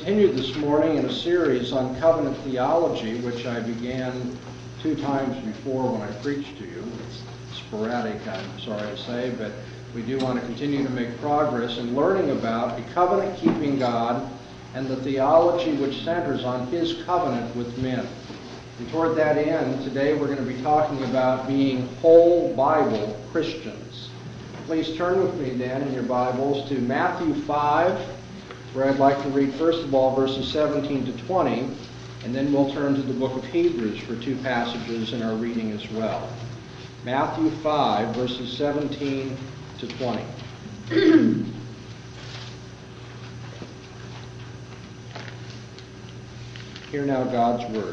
continue this morning in a series on covenant theology, which I began 2 times before when I preached to you. It's sporadic, I'm sorry to say, but we do want to continue to make progress in learning about a covenant-keeping God and the theology which centers on His covenant with men. And toward that end, today we're going to be talking about being whole Bible Christians. Please turn with me then in your Bibles to Matthew 5, where I'd like to read first of all verses 17 to 20, and then we'll turn to the book of Hebrews for 2 passages in our reading as well. Matthew 5, verses 17 to 20. Hear now God's word.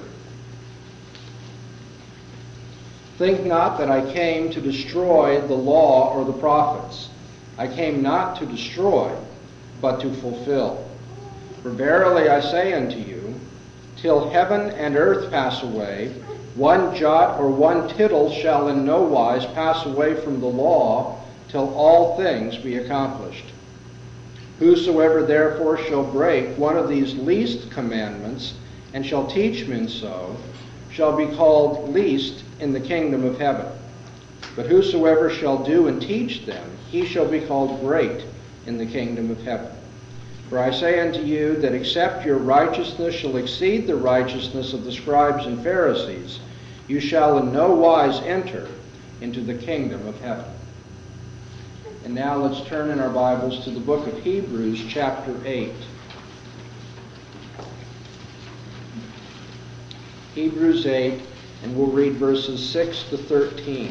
Think not that I came to destroy the law or the prophets. I came not to destroy, but to fulfill. For verily I say unto you, till heaven and earth pass away, one jot or one tittle shall in no wise pass away from the law, till all things be accomplished. Whosoever therefore shall break one of these least commandments, and shall teach men so, shall be called least in the kingdom of heaven. But whosoever shall do and teach them, he shall be called great in the kingdom of heaven. For I say unto you that except your righteousness shall exceed the righteousness of the scribes and Pharisees, you shall in no wise enter into the kingdom of heaven. And now let's turn in our Bibles to the book of Hebrews, chapter 8. Hebrews 8, and we'll read verses 6 to 13.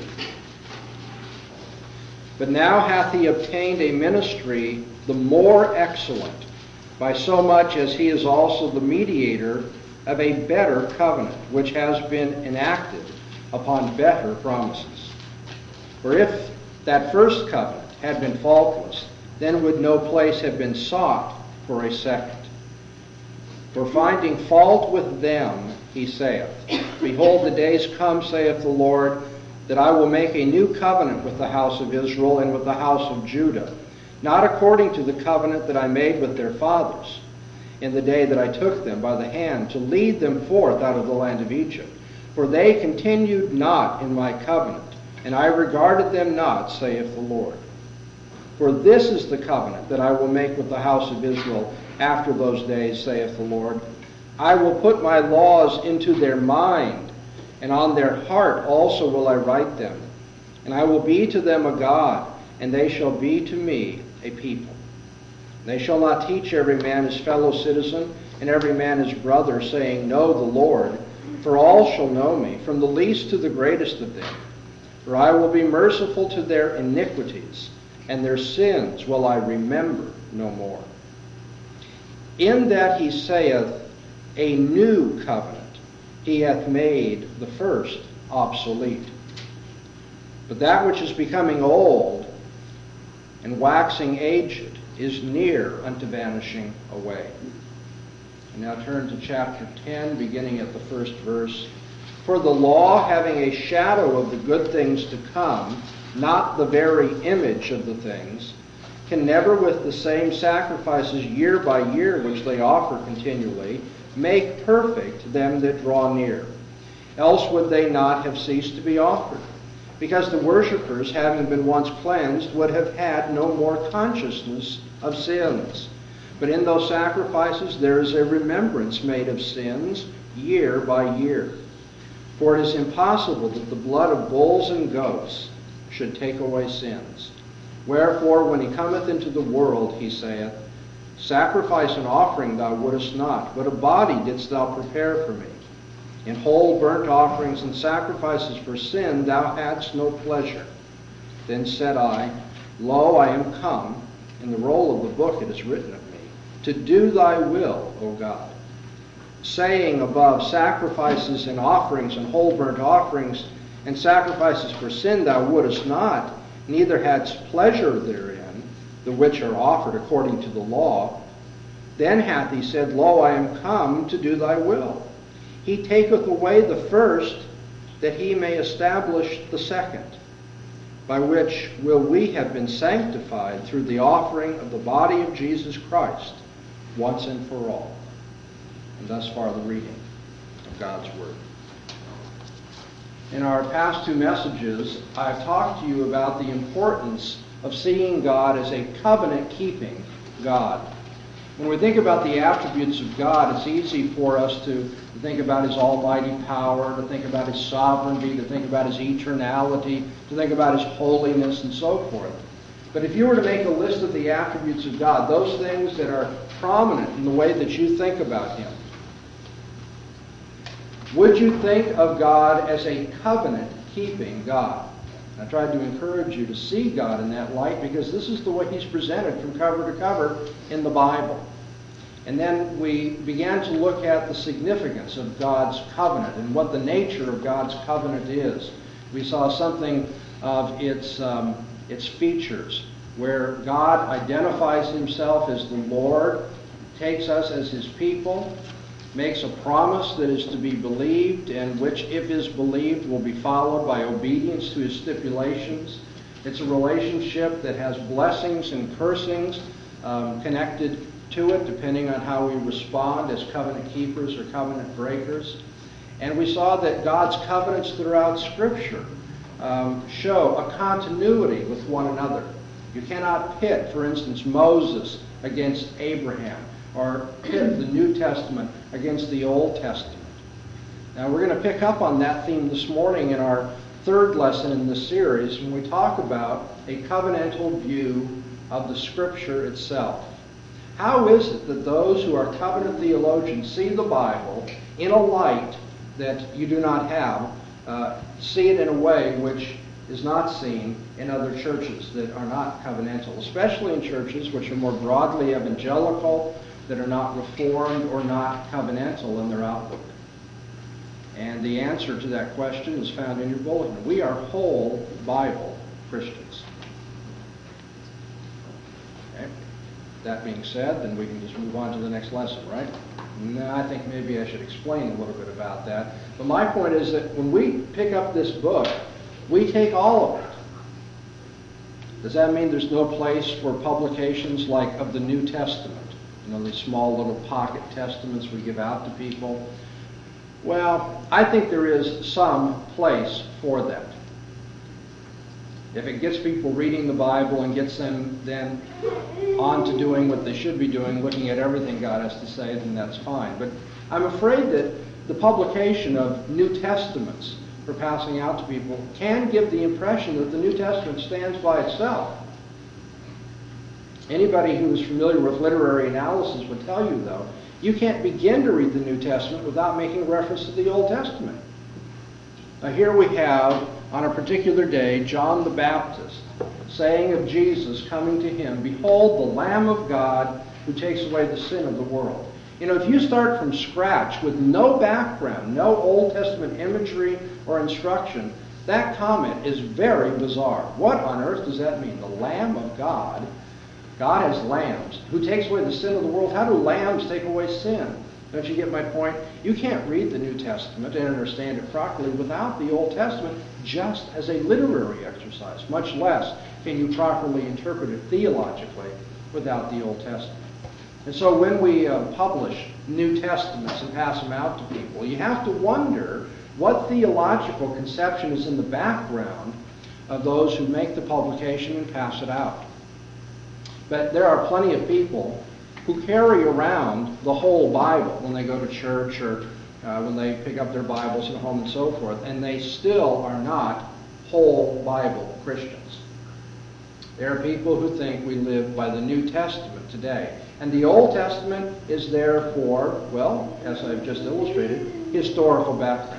But now hath he obtained a ministry the more excellent, by so much as he is also the mediator of a better covenant, which has been enacted upon better promises. For if that first covenant had been faultless, then would no place have been sought for a second. For finding fault with them, he saith, Behold, the days come, saith the Lord, that I will make a new covenant with the house of Israel and with the house of Judah, not according to the covenant that I made with their fathers, in the day that I took them by the hand to lead them forth out of the land of Egypt. For they continued not in my covenant, and I regarded them not, saith the Lord. For this is the covenant that I will make with the house of Israel after those days, saith the Lord. I will put my laws into their mind, and on their heart also will I write them. And I will be to them a God, and they shall be to me a people. They shall not teach every man his fellow citizen, and every man his brother, saying, Know the Lord, for all shall know me, from the least to the greatest of them. For I will be merciful to their iniquities, and their sins will I remember no more. In that he saith, A new covenant, he hath made the first obsolete. But that which is becoming old and waxing aged is near unto vanishing away. And now turn to chapter 10, beginning at the first verse. For the law, having a shadow of the good things to come, not the very image of the things, can never with the same sacrifices year by year which they offer continually, make perfect them that draw near. Else would they not have ceased to be offered, because the worshippers, having been once cleansed, would have had no more consciousness of sins. But in those sacrifices there is a remembrance made of sins year by year. For it is impossible that the blood of bulls and goats should take away sins. Wherefore, when he cometh into the world, he saith, Sacrifice and offering thou wouldest not, but a body didst thou prepare for me. In whole burnt offerings and sacrifices for sin thou hadst no pleasure. Then said I, Lo, I am come, in the roll of the book it is written of me, to do thy will, O God. Saying above, Sacrifices and offerings and whole burnt offerings and sacrifices for sin thou wouldest not, neither hadst pleasure therein, the which are offered according to the law. Then hath he said, Lo, I am come to do thy will. He taketh away the first, that he may establish the second, by which will we have been sanctified through the offering of the body of Jesus Christ, once and for all. And thus far the reading of God's Word. In our past two messages, I've talked to you about the importance of seeing God as a covenant-keeping God. When we think about the attributes of God, it's easy for us to think about His almighty power, to think about His sovereignty, to think about His eternality, to think about His holiness, and so forth. But if you were to make a list of the attributes of God, those things that are prominent in the way that you think about Him, would you think of God as a covenant-keeping God? I tried to encourage you to see God in that light because this is the way He's presented from cover to cover in the Bible. And then we began to look at the significance of God's covenant and what the nature of God's covenant is. We saw something of its features, where God identifies Himself as the Lord, takes us as His people, makes a promise that is to be believed, and which, if is believed, will be followed by obedience to His stipulations. It's a relationship that has blessings and cursings connected to it, depending on how we respond as covenant keepers or covenant breakers. And we saw that God's covenants throughout Scripture show a continuity with one another. You cannot pit, for instance, Moses against Abraham, or pit the New Testament against the Old Testament. Now we're going to pick up on that theme this morning in our third lesson in this series when we talk about a covenantal view of the Scripture itself. How is it that those who are covenant theologians see the Bible in a light that you do not have, see it in a way which is not seen in other churches that are not covenantal, especially in churches which are more broadly evangelical, that are not reformed or not covenantal in their outlook? And the answer to that question is found in your bulletin. We are whole Bible Christians. Okay? That being said, then we can just move on to the next lesson, right? No, I think maybe I should explain a little bit about that. But my point is that when we pick up this book, we take all of it. Does that mean there's no place for publications like of the New Testament? You know, these small little pocket testaments we give out to people? Well, I think there is some place for that. If it gets people reading the Bible and gets them then on to doing what they should be doing, looking at everything God has to say, then that's fine. But I'm afraid that the publication of New Testaments for passing out to people can give the impression that the New Testament stands by itself. Anybody who is familiar with literary analysis would tell you, though, you can't begin to read the New Testament without making reference to the Old Testament. Now here we have, on a particular day, John the Baptist saying of Jesus coming to him, "Behold the Lamb of God who takes away the sin of the world." You know, if you start from scratch with no background, no Old Testament imagery or instruction, that comment is very bizarre. What on earth does that mean? The Lamb of God? God has lambs. Who takes away the sin of the world? How do lambs take away sin? Don't you get my point? You can't read the New Testament and understand it properly without the Old Testament just as a literary exercise. Much less can you properly interpret it theologically without the Old Testament. And so when we publish New Testaments and pass them out to people, you have to wonder what theological conception is in the background of those who make the publication and pass it out. But there are plenty of people who carry around the whole Bible when they go to church or when they pick up their Bibles at home and so forth, and they still are not whole Bible Christians. There are people who think we live by the New Testament today. And the Old Testament is there for, well, as I've just illustrated, historical background.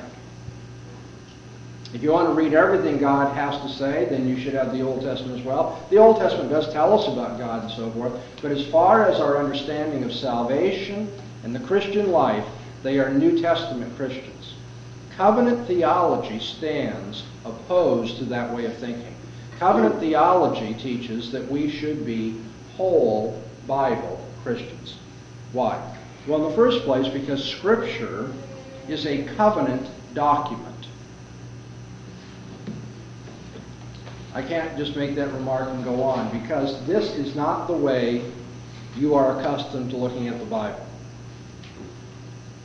If you want to read everything God has to say, then you should have the Old Testament as well. The Old Testament does tell us about God and so forth, but as far as our understanding of salvation and the Christian life, they are New Testament Christians. Covenant theology stands opposed to that way of thinking. Covenant theology teaches that we should be whole Bible Christians. Why? Well, in the first place, because Scripture is a covenant document. I can't just make that remark and go on, because this is not the way you are accustomed to looking at the Bible.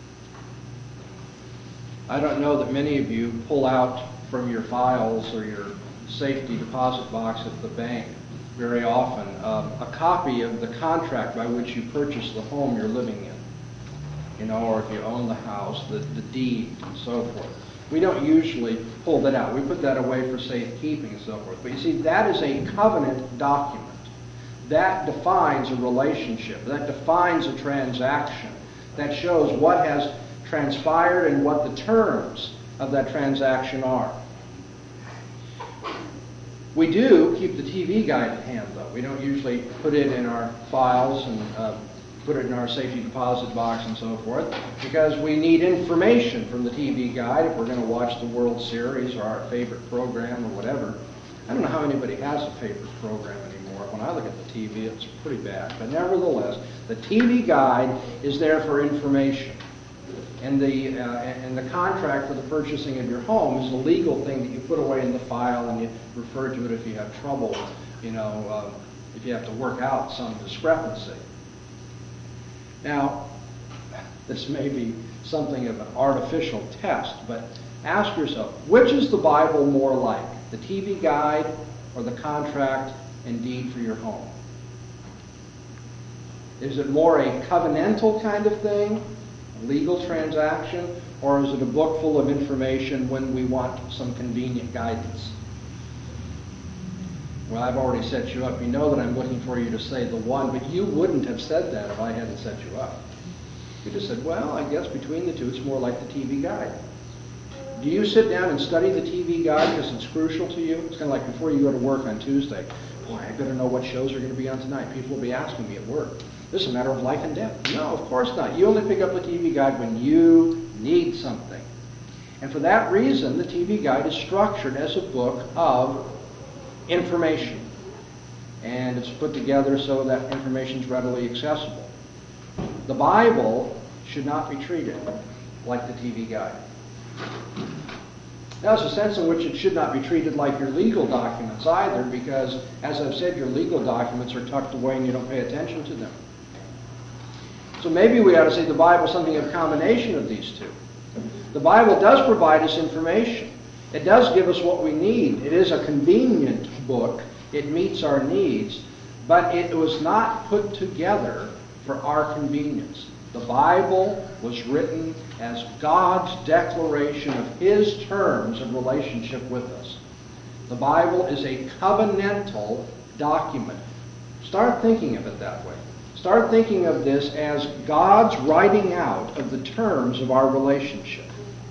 I don't know that many of you pull out from your files or your safety deposit box at the bank very often a copy of the contract by which you purchase the home you're living in, or if you own the house, the deed and so forth. We don't usually pull that out. We put that away for safekeeping and so forth. But you see, that is a covenant document. That defines a relationship. That defines a transaction. That shows what has transpired and what the terms of that transaction are. We do keep the TV guide at hand, though. We don't usually put it in our files and put it in our safety deposit box and so forth, because we need information from the TV guide if we're going to watch the World Series or our favorite program or whatever. I don't know how anybody has a favorite program anymore. When I look at the TV, it's pretty bad. But nevertheless, the TV guide is there for information. And the contract for the purchasing of your home is a legal thing that you put away in the file and you refer to it if you have trouble, if you have to work out some discrepancy. Now, this may be something of an artificial test, but ask yourself, which is the Bible more like, the TV guide or the contract and deed for your home? Is it more a covenantal kind of thing, a legal transaction, or is it a book full of information when we want some convenient guidance? Well, I've already set you up. You know that I'm looking for you to say the one, but you wouldn't have said that if I hadn't set you up. You just said, well, I guess between the two, it's more like the TV guide. Do you sit down and study the TV guide because it's crucial to you? It's kind of like before you go to work on Tuesday. Boy, I better know what shows are going to be on tonight. People will be asking me at work. This is a matter of life and death. No, of course not. You only pick up the TV guide when you need something. And for that reason, the TV guide is structured as a book of information. And it's put together so that information is readily accessible. The Bible should not be treated like the TV guide. Now, there's a sense in which it should not be treated like your legal documents either, because, as I've said, your legal documents are tucked away and you don't pay attention to them. So maybe we ought to say the Bible is something of a combination of these two. The Bible does provide us information. It does give us what we need. It is a convenient book. It meets our needs. But it was not put together for our convenience. The Bible was written as God's declaration of His terms of relationship with us. The Bible is a covenantal document. Start thinking of it that way. Start thinking of this as God's writing out of the terms of our relationship.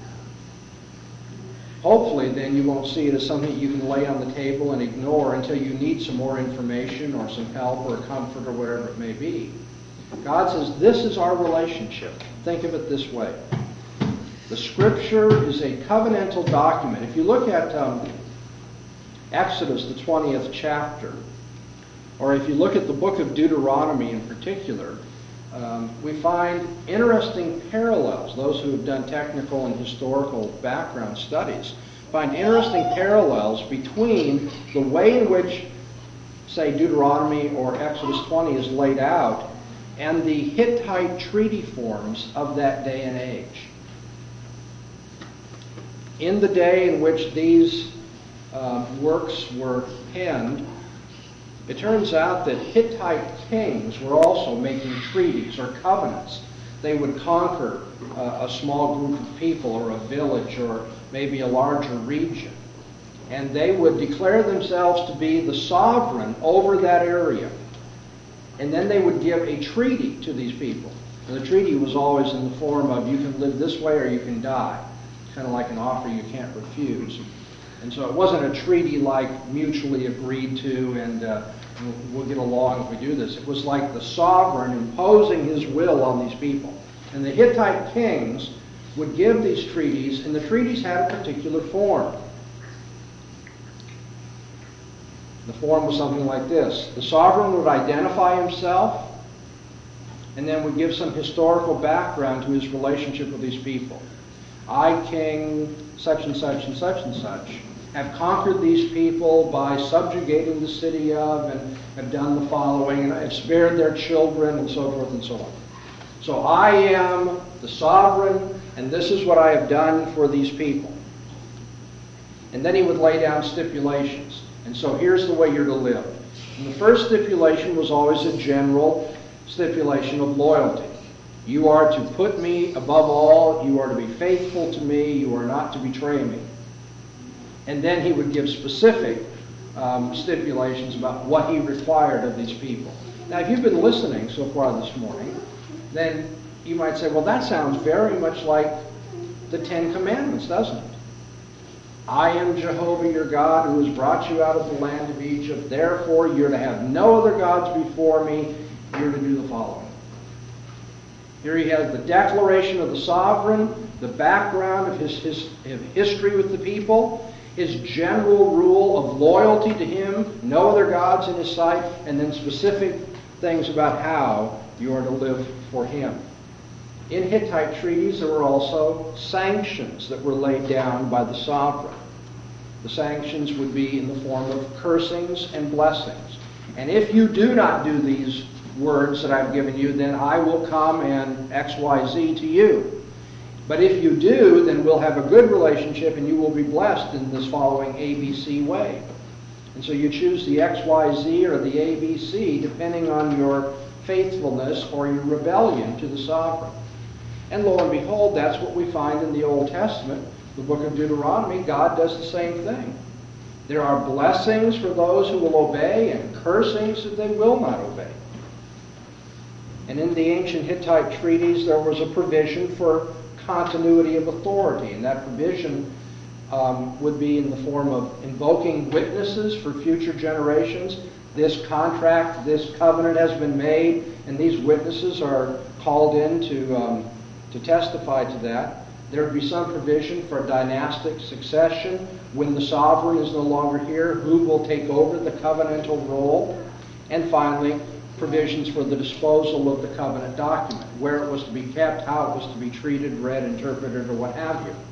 Hopefully, then, you won't see it as something you can lay on the table and ignore until you need some more information or some help or comfort or whatever it may be. God says, this is our relationship. Think of it this way. The Scripture is a covenantal document. If you look at Exodus, the 20th chapter, or if you look at the book of Deuteronomy in particular, we find interesting parallels. Those who have done technical and historical background studies find interesting parallels between the way in which, say, Deuteronomy or Exodus 20 is laid out and the Hittite treaty forms of that day and age. In the day in which these works were penned, it turns out that Hittite kings were also making treaties or covenants. They would conquer a small group of people or a village or maybe a larger region. And they would declare themselves to be the sovereign over that area. And then they would give a treaty to these people. And the treaty was always in the form of, you can live this way or you can die. It's kind of like an offer you can't refuse. And so it wasn't a treaty like mutually agreed to and we'll get along if we do this. It was like the sovereign imposing his will on these people. And the Hittite kings would give these treaties, and the treaties had a particular form. The form was something like this. The sovereign would identify himself and then would give some historical background to his relationship with these people. I, king, such and such and such and such, have conquered these people by subjugating the city of, and have done the following, and have spared their children, and so forth and so on. So I am the sovereign, and this is what I have done for these people. And then he would lay down stipulations. And so here's the way you're to live. And the first stipulation was always a general stipulation of loyalty. You are to put me above all. You are to be faithful to me. You are not to betray me. And then he would give specific stipulations about what he required of these people. Now, if you've been listening so far this morning, then you might say, well, that sounds very much like the Ten Commandments, doesn't it? I am Jehovah your God who has brought you out of the land of Egypt. Therefore, you're to have no other gods before me. You're to do the following. Here he has the declaration of the sovereign, the background of his history with the people, his general rule of loyalty to him, no other gods in his sight, and then specific things about how you are to live for him. In Hittite treaties, there were also sanctions that were laid down by the sovereign. The sanctions would be in the form of cursings and blessings. And if you do not do these words that I've given you, then I will come and XYZ to you. But if you do, then we'll have a good relationship and you will be blessed in this following ABC way. And so you choose the XYZ or the ABC depending on your faithfulness or your rebellion to the sovereign. And lo and behold, that's what we find in the Old Testament. The book of Deuteronomy, God does the same thing. There are blessings for those who will obey and cursings if they will not obey. And in the ancient Hittite treaties, there was a provision for continuity of authority. And that provision would be in the form of invoking witnesses for future generations. This contract, this covenant has been made, and these witnesses are called in to testify to that. There would be some provision for dynastic succession. When the sovereign is no longer here, who will take over the covenantal role? And finally, provisions for the disposal of the covenant document, where it was to be kept, how it was to be treated, read, interpreted, or what have you.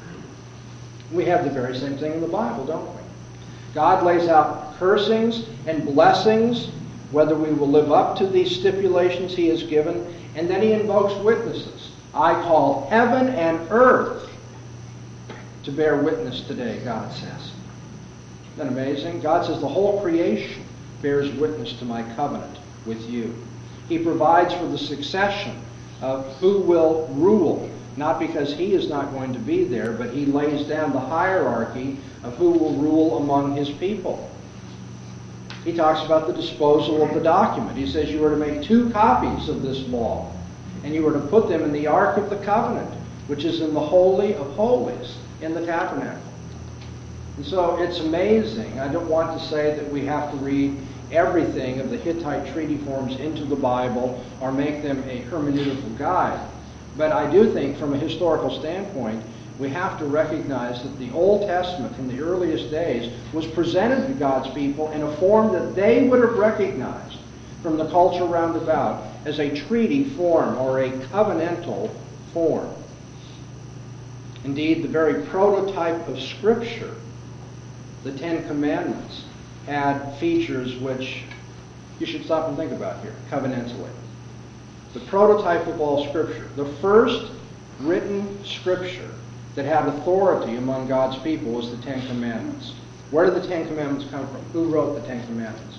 We have the very same thing in the Bible, don't we? God lays out cursings and blessings, whether we will live up to these stipulations he has given, and then he invokes witnesses. I call heaven and earth to bear witness today, God says. Isn't that amazing? God says the whole creation bears witness to my covenant with you. He provides for the succession of who will rule, not because he is not going to be there, but he lays down the hierarchy of who will rule among his people. He talks about the disposal of the document. He says you are to make 2 copies of this law, and you are to put them in the Ark of the Covenant, which is in the Holy of Holies, in the tabernacle. And so it's amazing. I don't want to say that we have to read everything of the Hittite treaty forms into the Bible or make them a hermeneutical guide. But I do think from a historical standpoint, we have to recognize that the Old Testament from the earliest days was presented to God's people in a form that they would have recognized from the culture round about as a treaty form or a covenantal form. Indeed, the very prototype of Scripture, the Ten Commandments, had features which you should stop and think about here, covenantally. The prototype of all Scripture, the first written Scripture that had authority among God's people was the Ten Commandments. Where did the Ten Commandments come from? Who wrote the Ten Commandments?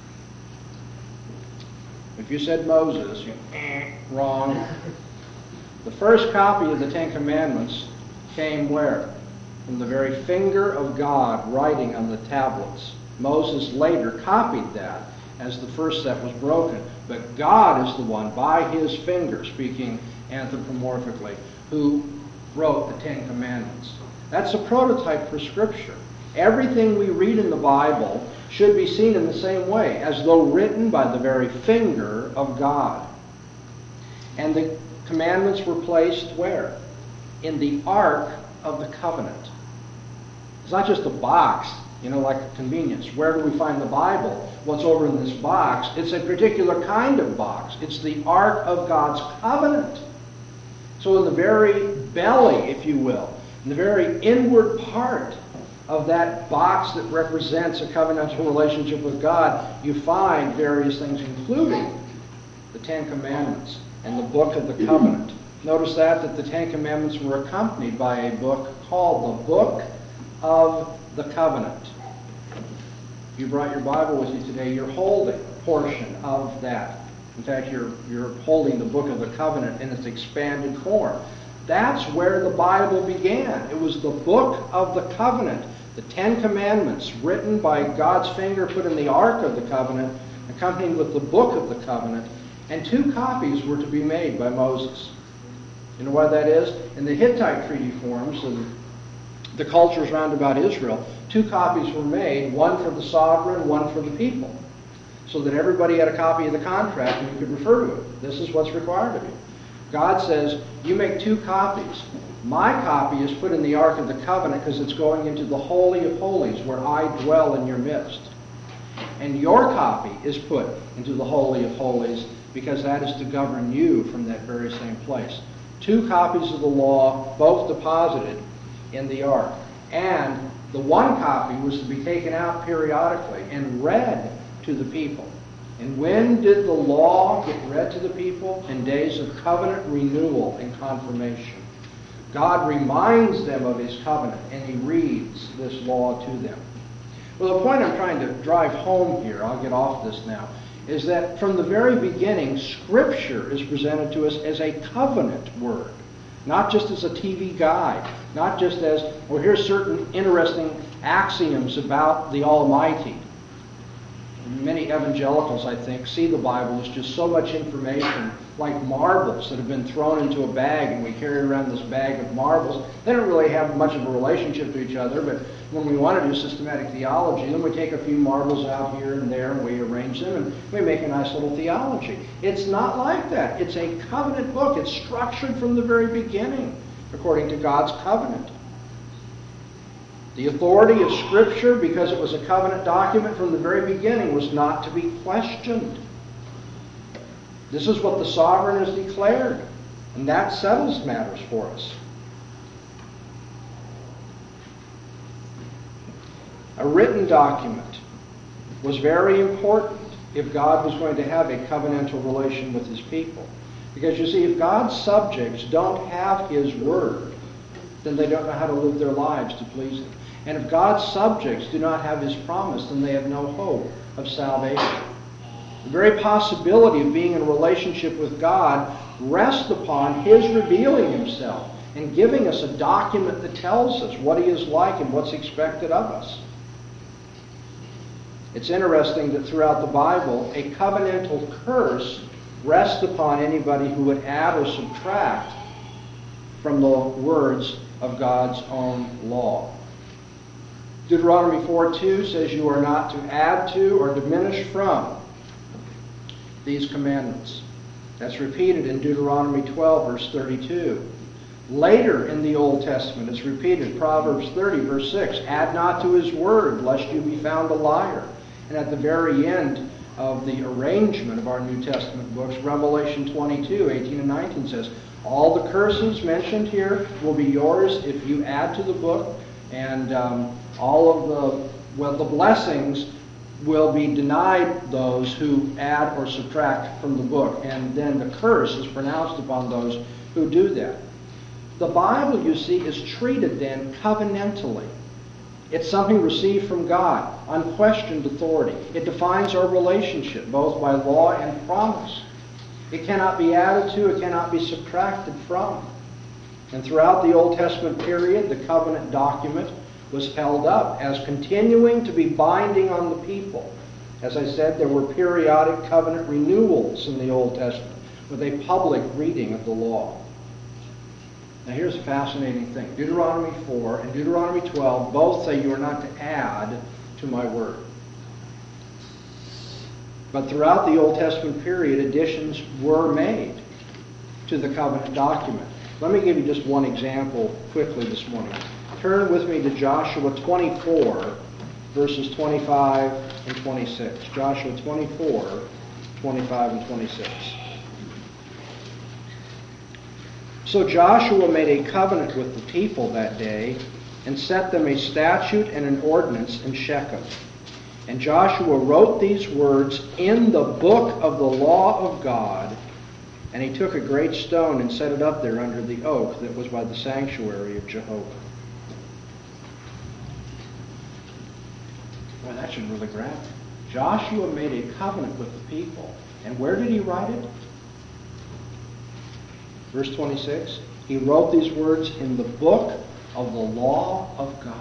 If you said Moses, wrong. The first copy of the Ten Commandments came where? From the very finger of God writing on the tablets. Moses later copied that as the first set was broken. But God is the one, by his finger, speaking anthropomorphically, who wrote the Ten Commandments. That's a prototype for Scripture. Everything we read in the Bible should be seen in the same way, as though written by the very finger of God. And the commandments were placed where? In the Ark of the Covenant. It's not just a box, like a convenience. Where do we find the Bible? What's over in this box? It's a particular kind of box. It's the Ark of God's Covenant. So in the very belly, if you will, in the very inward part of that box that represents a covenantal relationship with God, you find various things, including the Ten Commandments and the Book of the Covenant, Notice that the Ten Commandments were accompanied by a book called the Book of the Covenant. If you brought your Bible with you today, you're holding a portion of that. In fact, you're holding the Book of the Covenant in its expanded form. That's where the Bible began. It was the Book of the Covenant, the Ten Commandments, written by God's finger, put in the Ark of the Covenant, accompanied with the Book of the Covenant, and 2 copies were to be made by Moses. You know why that is? In the Hittite treaty forms and the cultures round about Israel, 2 copies were made, one for the sovereign, one for the people, so that everybody had a copy of the contract and you could refer to it. This is what's required of you. God says, you make 2 copies. My copy is put in the Ark of the Covenant because it's going into the Holy of Holies where I dwell in your midst. And your copy is put into the Holy of Holies because that is to govern you from that very same place. 2 copies of the law, both deposited in the Ark. And the one copy was to be taken out periodically and read to the people. And when did the law get read to the people? In days of covenant renewal and confirmation. God reminds them of his covenant, and he reads this law to them. Well, the point I'm trying to drive home here, I'll get off this now, is that from the very beginning, Scripture is presented to us as a covenant word. Not just as a TV guide. Not just as, well, here's certain interesting axioms about the Almighty. Many evangelicals, I think, see the Bible as just so much information, like marbles that have been thrown into a bag, and we carry around this bag of marbles. They don't really have much of a relationship to each other, but when we want to do systematic theology, then we take a few marbles out here and there, and we arrange them, and we make a nice little theology. It's not like that. It's a covenant book. It's structured from the very beginning, according to God's covenant. The authority of Scripture, because it was a covenant document from the very beginning, was not to be questioned. This is what the sovereign has declared, and that settles matters for us. A written document was very important if God was going to have a covenantal relation with his people. Because you see, if God's subjects don't have his word, then they don't know how to live their lives to please him. And if God's subjects do not have his promise, then they have no hope of salvation. The very possibility of being in a relationship with God rests upon his revealing himself and giving us a document that tells us what he is like and what's expected of us. It's interesting that throughout the Bible, a covenantal curse rests upon anybody who would add or subtract from the words of God's own law. Deuteronomy 4:2 says you are not to add to or diminish from these commandments. That's repeated in Deuteronomy 12, verse 32. Later in the Old Testament, it's repeated, Proverbs 30, verse 6, add not to his word, lest you be found a liar. And at the very end of the arrangement of our New Testament books, Revelation 22, 18 and 19 says, all the curses mentioned here will be yours if you add to the book, and all of the blessings will be denied those who add or subtract from the book. And then the curse is pronounced upon those who do that. The Bible, you see, is treated then covenantally. It's something received from God, unquestioned authority. It defines our relationship, both by law and promise. It cannot be added to, it cannot be subtracted from. And throughout the Old Testament period, the covenant document was held up as continuing to be binding on the people. As I said, there were periodic covenant renewals in the Old Testament with a public reading of the law. Now here's a fascinating thing. Deuteronomy 4 and Deuteronomy 12 both say you are not to add to my word. But throughout the Old Testament period, additions were made to the covenant document. Let me give you just one example quickly this morning. Turn with me to Joshua 24, verses 25 and 26. Joshua 24, 25 and 26. So Joshua made a covenant with the people that day and set them a statute and an ordinance in Shechem. And Joshua wrote these words in the book of the law of God And he took a great stone and set it up there under the oak that was by the sanctuary of Jehovah. Well, that should really grab me. Joshua made a covenant with the people. And where did he write it? Verse 26. He wrote these words in the book of the law of God.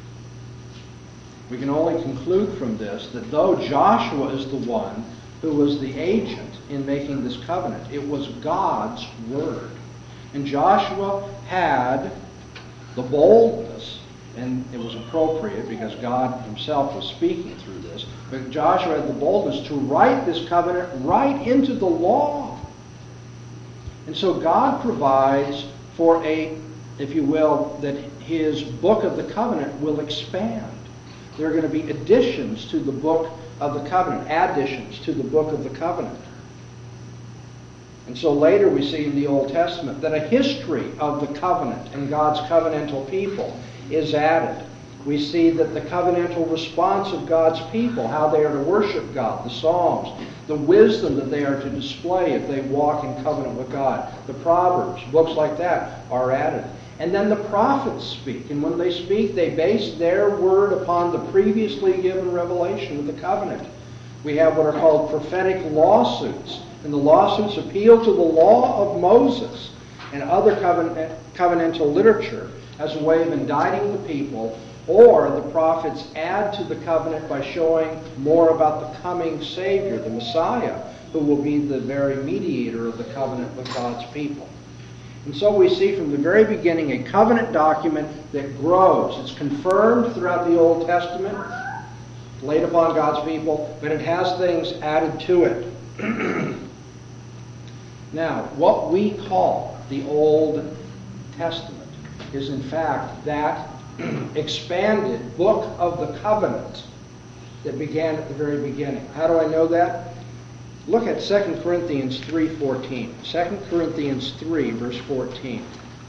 We can only conclude from this that though Joshua is the one who was the agent in making this covenant, it was God's word. And Joshua had the boldness, and it was appropriate because God himself was speaking through this, but Joshua had the boldness to write this covenant right into the law. And so God provides for a, if you will, that his book of the covenant will expand. There are going to be additions to the book of the covenant, additions to the book of the covenant. And so later we see in the Old Testament that a history of the covenant and God's covenantal people is added. We see that the covenantal response of God's people, how they are to worship God, the Psalms, the wisdom that they are to display if they walk in covenant with God, the Proverbs, books like that are added. And then the prophets speak, and when they speak, they base their word upon the previously given revelation of the covenant. We have what are called prophetic lawsuits, and the lawsuits appeal to the law of Moses and other covenantal literature as a way of indicting the people, or the prophets add to the covenant by showing more about the coming Savior, the Messiah, who will be the very mediator of the covenant with God's people. And so we see from the very beginning a covenant document that grows. It's confirmed throughout the Old Testament, laid upon God's people, but it has things added to it. Now, what we call the Old Testament is in fact that expanded book of the covenant that began at the very beginning. How do I know that? Look at 2 Corinthians 3:14. 2 Corinthians 3, verse 14.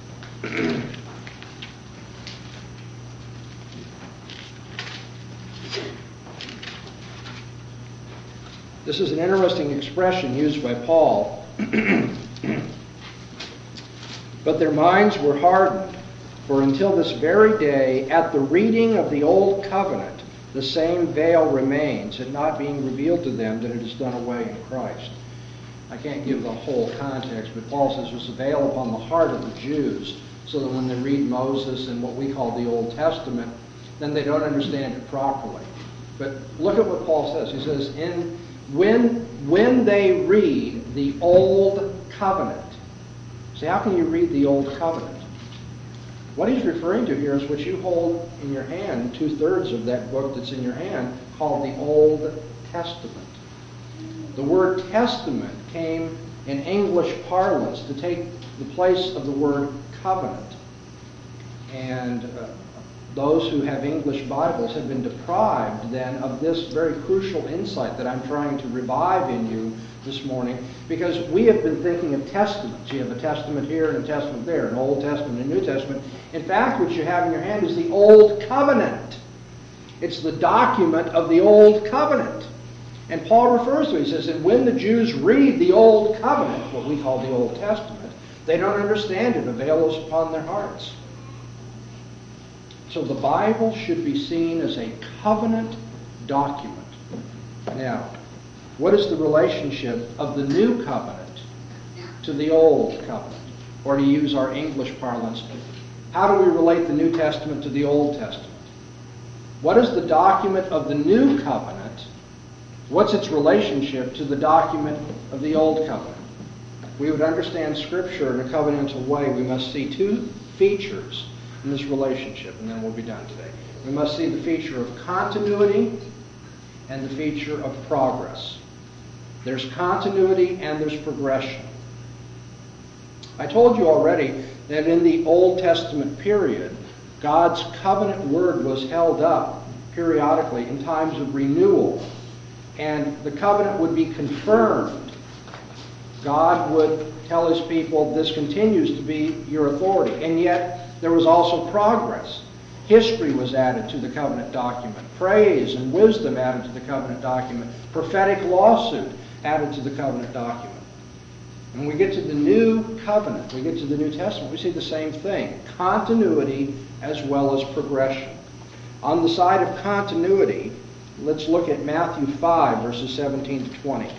This is an interesting expression used by Paul. But their minds were hardened, for until this very day, at the reading of the Old Covenant, the same veil remains, it not being revealed to them that it is done away in Christ. I can't give the whole context, but Paul says there's a veil upon the heart of the Jews, so that when they read Moses and what we call the Old Testament, then they don't understand it properly. But look at what Paul says. He says, when they read the Old Covenant. See, how can you read the Old Covenant? What he's referring to here is what you hold in your hand, 2/3 of that book that's in your hand, called the Old Testament. The word testament came in English parlance to take the place of the word covenant. And those who have English Bibles have been deprived then of this very crucial insight that I'm trying to revive in you this morning, because we have been thinking of testaments. You have a testament here and a testament there, an Old Testament and a New Testament. In fact, what you have in your hand is the Old Covenant. It's the document of the Old Covenant. And Paul refers to it. He says, and when the Jews read the Old Covenant, what we call the Old Testament, they don't understand it. A veil is upon their hearts. So the Bible should be seen as a covenant document. Now, what is the relationship of the New Covenant to the Old Covenant? Or to use our English parlance, how do we relate the New Testament to the Old Testament? What is the document of the New Covenant? What's its relationship to the document of the Old Covenant? We would understand Scripture in a covenantal way. We must see two features in this relationship, and then we'll be done today. We must see the feature of continuity and the feature of progress. There's continuity and there's progression. I told you already that in the Old Testament period, God's covenant word was held up periodically in times of renewal, and the covenant would be confirmed. God would tell his people, this continues to be your authority. And yet, there was also progress. History was added to the covenant document. Praise and wisdom added to the covenant document. Prophetic lawsuit added to the covenant document. When we get to the New Covenant, we get to the New Testament, we see the same thing. Continuity as well as progression. On the side of continuity, let's look at Matthew 5, verses 17 to 20.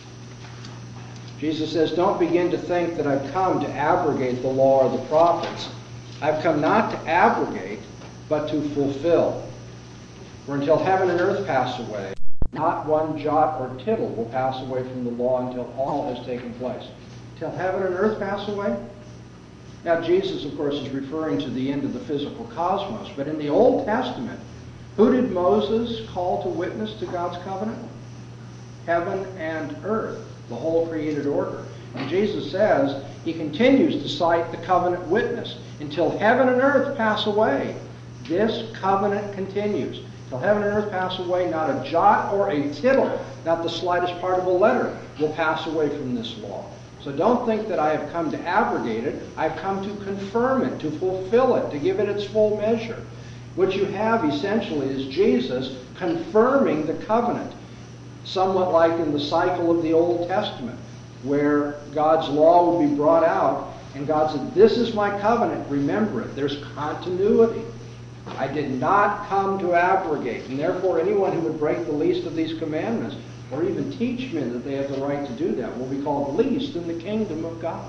Jesus says, "Don't begin to think that I've come to abrogate the law or the prophets. I've come not to abrogate, but to fulfill. For until heaven and earth pass away, not one jot or tittle will pass away from the law until all has taken place." Till heaven and earth pass away? Now, Jesus, of course, is referring to the end of the physical cosmos. But in the Old Testament, who did Moses call to witness to God's covenant? Heaven and earth, the whole created order. And Jesus says, he continues to cite the covenant witness. Until heaven and earth pass away, this covenant continues. Till heaven and earth pass away, not a jot or a tittle, not the slightest part of a letter, will pass away from this law. So don't think that I have come to abrogate it. I've come to confirm it, to fulfill it, to give it its full measure. What you have essentially is Jesus confirming the covenant, somewhat like in the cycle of the Old Testament, where God's law would be brought out, and God said, "This is my covenant, remember it." There's continuity. I did not come to abrogate, and therefore anyone who would break the least of these commandments, or even teach men that they have the right to do that, will be called least in the kingdom of God.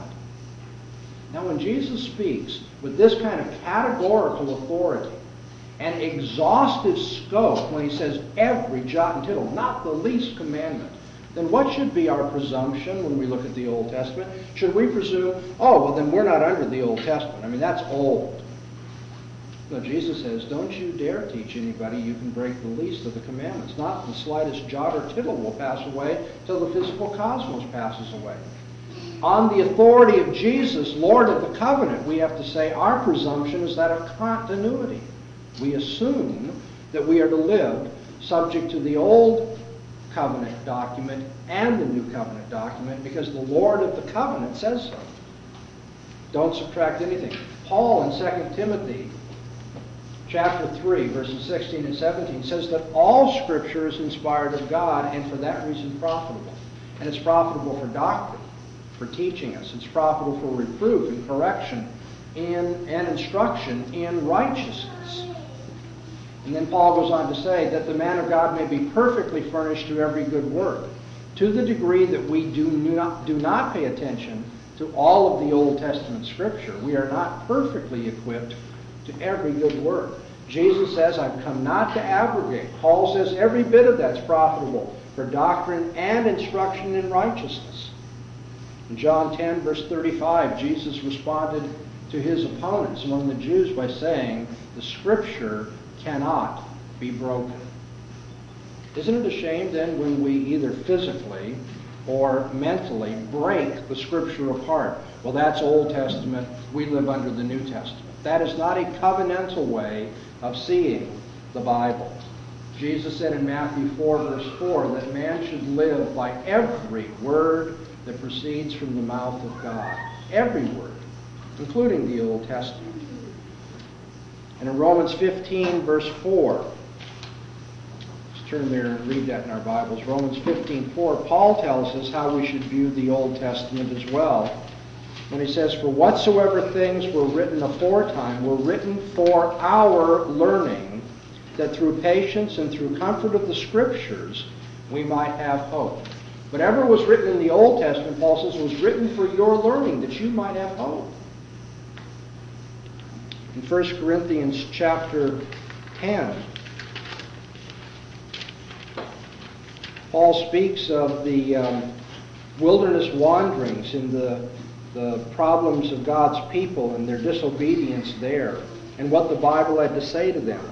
Now, when Jesus speaks with this kind of categorical authority and exhaustive scope, when he says every jot and tittle, not the least commandment, then what should be our presumption when we look at the Old Testament? Should we presume, oh, well, then we're not under the Old Testament. I mean, that's old. No, Jesus says, don't you dare teach anybody you can break the least of the commandments. Not the slightest jot or tittle will pass away till the physical cosmos passes away. On the authority of Jesus, Lord of the covenant, we have to say our presumption is that of continuity. We assume that we are to live subject to the Old Covenant document and the New Covenant document because the Lord of the covenant says so. Don't subtract anything. Paul in 2 Timothy chapter 3, verses 16 and 17 says that all Scripture is inspired of God and for that reason profitable. And it's profitable for doctrine, for teaching us. It's profitable for reproof and correction and instruction in righteousness. And then Paul goes on to say that the man of God may be perfectly furnished to every good work. To the degree that we do not pay attention to all of the Old Testament Scripture, we are not perfectly equipped to every good work. Jesus says, I've come not to abrogate. Paul says every bit of that's profitable for doctrine and instruction in righteousness. In John 10, verse 35, Jesus responded to his opponents among the Jews by saying, the Scripture cannot be broken. Isn't it a shame then when we either physically or mentally break the Scripture apart? Well, that's Old Testament. We live under the New Testament. That is not a covenantal way of seeing the Bible. Jesus said in Matthew 4, verse 4, that man should live by every word that proceeds from the mouth of God. Every word, including the Old Testament. And in Romans 15, verse 4, let's turn there and read that in our Bibles. Romans 15:4, Paul tells us how we should view the Old Testament as well. When he says, for whatsoever things were written aforetime were written for our learning, that through patience and through comfort of the Scriptures we might have hope. Whatever was written in the Old Testament, Paul says, was written for your learning, that you might have hope. In 1 Corinthians chapter 10, Paul speaks of the wilderness wanderings and the problems of God's people and their disobedience there, and what the Bible had to say to them.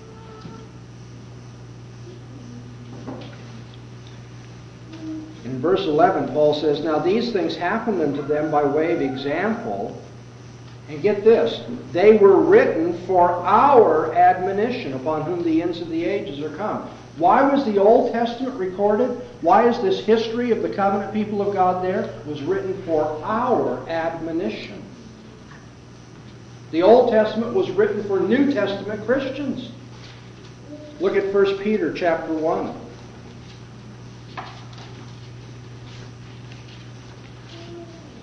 In verse 11, Paul says, now these things happened unto them by way of example, and get this, they were written for our admonition, upon whom the ends of the ages are come. Why was the Old Testament recorded? Why is this history of the covenant people of God there? It was written for our admonition. The Old Testament was written for New Testament Christians. Look at 1 Peter chapter 1.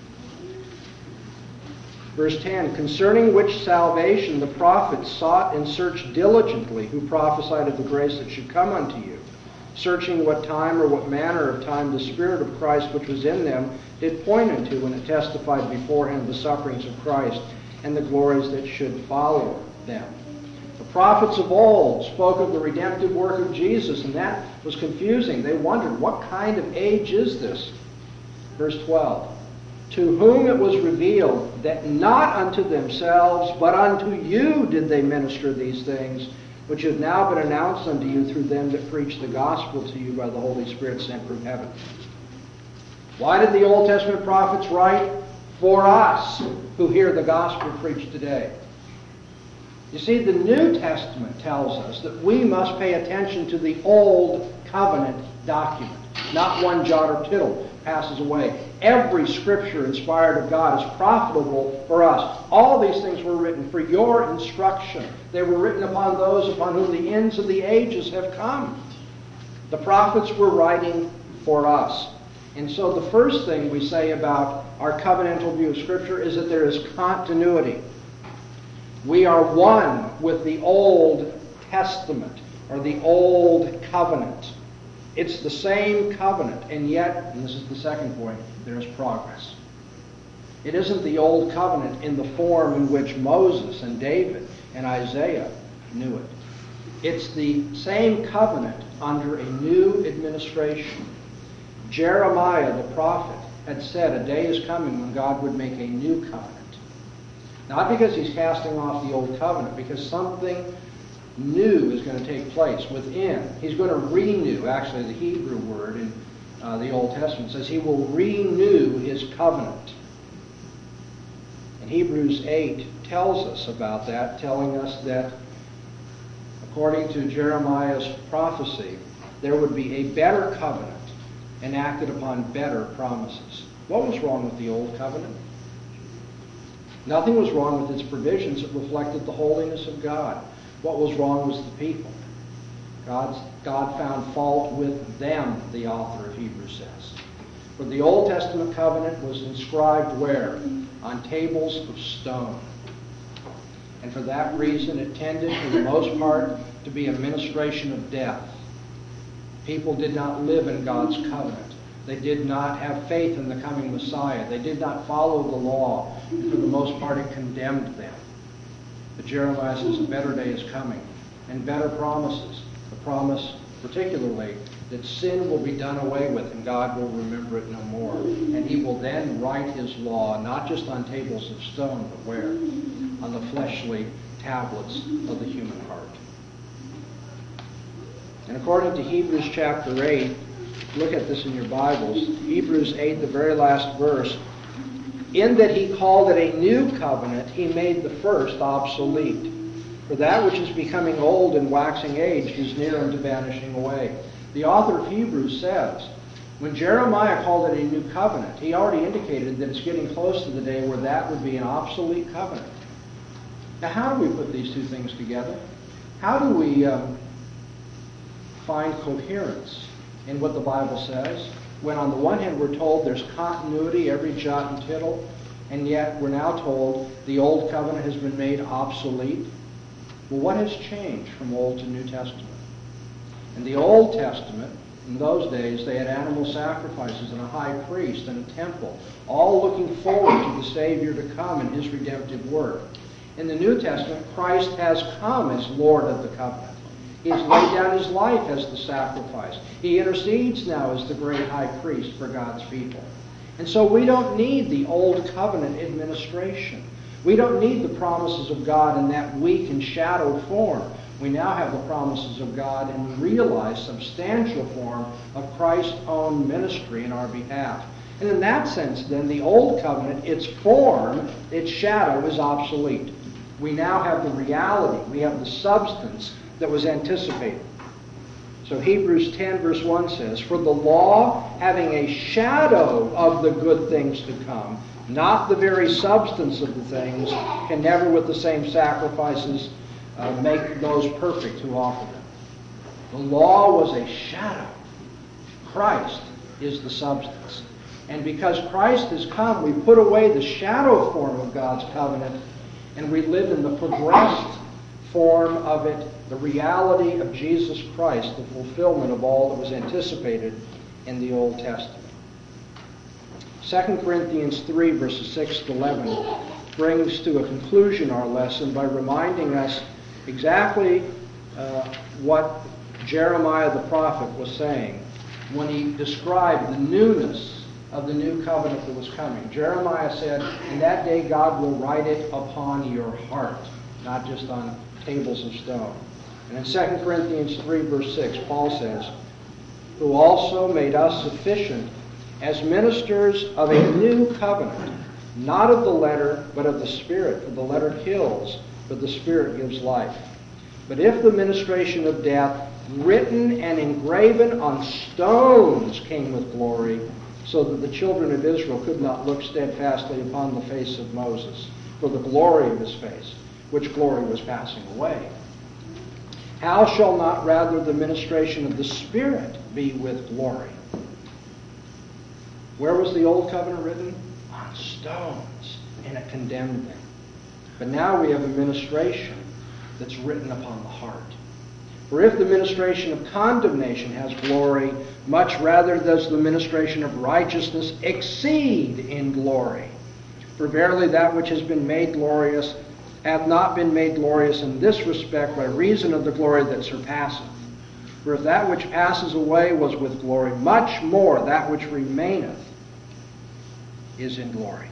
Verse 10, concerning which salvation the prophets sought and searched diligently, who prophesied of the grace that should come unto you, searching what time or what manner of time the Spirit of Christ which was in them did point unto, when it testified beforehand the sufferings of Christ and the glories that should follow them. The prophets of old spoke of the redemptive work of Jesus, and that was confusing. They wondered, what kind of age is this? Verse 12, to whom it was revealed that not unto themselves, but unto you did they minister these things, which have now been announced unto you through them that preach the gospel to you by the Holy Spirit sent from heaven. Why did the Old Testament prophets write? For us who hear the gospel preached today. You see, the New Testament tells us that we must pay attention to the Old Covenant document. Not one jot or tittle passes away. Every scripture inspired of God is profitable for us. All these things were written for your instruction. They were written upon those upon whom the ends of the ages have come. The prophets were writing for us. And so the first thing we say about our covenantal view of Scripture is that there is continuity. We are one with the Old Testament, or the Old Covenant. It's the same covenant, and yet, and this is the second point, there's progress. It isn't the Old Covenant in the form in which Moses and David and Isaiah knew it. It's the same covenant under a new administration. Jeremiah the prophet had said a day is coming when God would make a new covenant. Not because he's casting off the old covenant, because something new is going to take place within. He's going to renew, actually the Hebrew word in the Old Testament says he will renew his covenant. And Hebrews 8 tells us about that, telling us that according to Jeremiah's prophecy, there would be a better covenant enacted upon better promises. What was wrong with the old covenant? Nothing was wrong with its provisions. It reflected the holiness of God. What was wrong was the people. God found fault with them, the author of Hebrews says. For the Old Testament covenant was inscribed where? On tables of stone. And for that reason it tended, for the most part, to be a ministration of death. People did not live in God's covenant. They did not have faith in the coming Messiah. They did not follow the law. And for the most part, it condemned them. But Jeremiah says a better day is coming, and better promises. The promise, particularly, that sin will be done away with, and God will remember it no more. And he will then write his law, not just on tables of stone, but where? On the fleshly tablets of the human heart. And according to Hebrews chapter 8, look at this in your Bibles, Hebrews 8, the very last verse, in that he called it a new covenant, he made the first obsolete. For that which is becoming old and waxing aged is near unto vanishing away. The author of Hebrews says, when Jeremiah called it a new covenant, he already indicated that it's getting close to the day where that would be an obsolete covenant. Now, how do we put these two things together? How do we find coherence in what the Bible says, when on the one hand we're told there's continuity every jot and tittle, and yet we're now told the old covenant has been made obsolete? Well, what has changed from Old to New Testament? In the Old Testament, in those days, they had animal sacrifices and a high priest and a temple, all looking forward to the Savior to come and his redemptive work. In the New Testament, Christ has come as Lord of the covenant. He has laid down his life as the sacrifice. He intercedes now as the great high priest for God's people. And so we don't need the old covenant administration. We don't need the promises of God in that weak and shadowed form. We now have the promises of God in realized, substantial form of Christ's own ministry in our behalf. And in that sense, then, the old covenant, its form, its shadow, is obsolete. We now have the reality. We have the substance that was anticipated. So Hebrews 10 verse 1 says, for the law, having a shadow of the good things to come, not the very substance of the things, can never with the same sacrifices make those perfect who offer them. The law was a shadow. Christ is the substance. And because Christ has come, we put away the shadow form of God's covenant, and we live in the progressed form of it, the reality of Jesus Christ, the fulfillment of all that was anticipated in the Old Testament. 2 Corinthians 3, verses 6 to 11, brings to a conclusion our lesson by reminding us exactly what Jeremiah the prophet was saying when he described the newness of the new covenant that was coming. Jeremiah said, "In that day God will write it upon your heart," not just on tables of stone. And in 2 Corinthians 3, verse 6, Paul says, "Who also made us sufficient as ministers of a new covenant, not of the letter, but of the Spirit. For the letter kills, but the Spirit gives life. But if the ministration of death, written and engraven on stones, came with glory, so that the children of Israel could not look steadfastly upon the face of Moses, for the glory of his face, which glory was passing away, how shall not rather the ministration of the Spirit be with glory?" Where was the old covenant written? On stones, and it condemned them. But now we have a ministration that's written upon the heart. For if the ministration of condemnation has glory, much rather does the ministration of righteousness exceed in glory. For verily that which has been made glorious hath not been made glorious in this respect by reason of the glory that surpasseth. For if that which passes away was with glory, much more that which remaineth is in glory.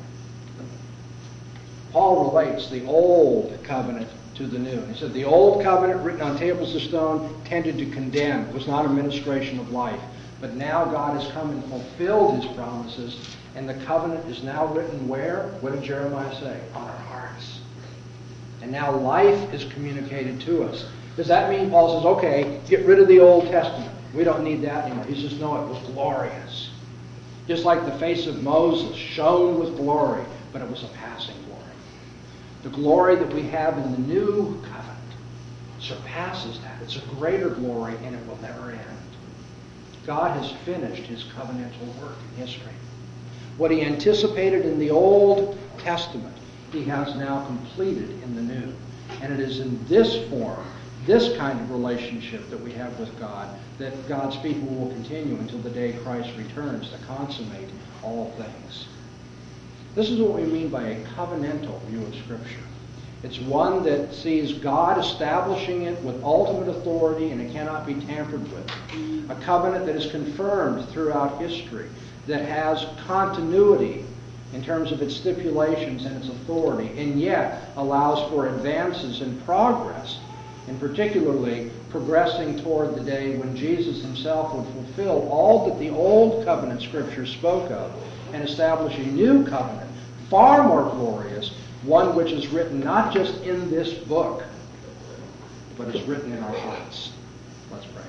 Paul relates the old covenant to the new. He said the old covenant written on tables of stone tended to condemn. It was not a ministration of life. But now God has come and fulfilled his promises, and the covenant is now written where? What did Jeremiah say? On our hearts. And now life is communicated to us. Does that mean Paul says, okay, get rid of the Old Testament? We don't need that anymore. He says, no, it was glorious. Just like the face of Moses shone with glory, but it was a passing glory. The glory that we have in the new covenant surpasses that. It's a greater glory, and it will never end. God has finished his covenantal work in history. What he anticipated in the Old Testament, he has now completed in the new. And it is in this form, this kind of relationship that we have with God, that God's people will continue until the day Christ returns to consummate all things. This is what we mean by a covenantal view of Scripture. It's one that sees God establishing it with ultimate authority, and it cannot be tampered with. A covenant that is confirmed throughout history, that has continuity in terms of its stipulations and its authority, and yet allows for advances and progress, and particularly progressing toward the day when Jesus himself would fulfill all that the Old Covenant Scripture spoke of and establish a new covenant, far more glorious, one which is written not just in this book, but is written in our hearts. Let's pray.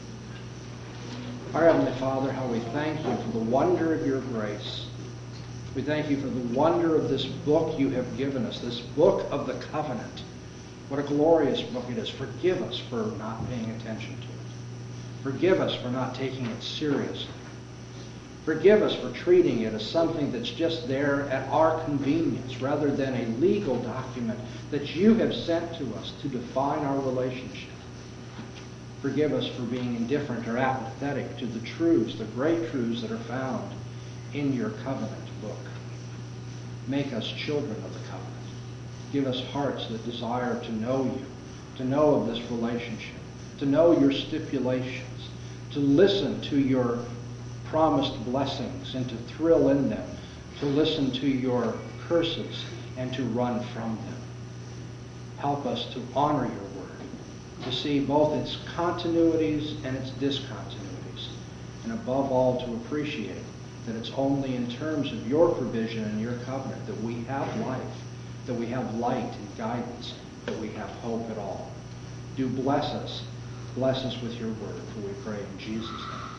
Our Heavenly Father, how we thank you for the wonder of your grace. We thank you for the wonder of this book you have given us, this book of the covenant. What a glorious book it is. Forgive us for not paying attention to it. Forgive us for not taking it seriously. Forgive us for treating it as something that's just there at our convenience rather than a legal document that you have sent to us to define our relationship. Forgive us for being indifferent or apathetic to the truths, the great truths that are found in your covenant book. Make us children of the covenant. Give us hearts that desire to know you, to know of this relationship, to know your stipulations, to listen to your promised blessings and to thrill in them, to listen to your curses and to run from them. Help us to honor your word, to see both its continuities and its discontinuities, and above all to appreciate that it's only in terms of your provision and your covenant that we have life, that we have light and guidance, that we have hope at all. Do bless us with your word, for we pray in Jesus' name.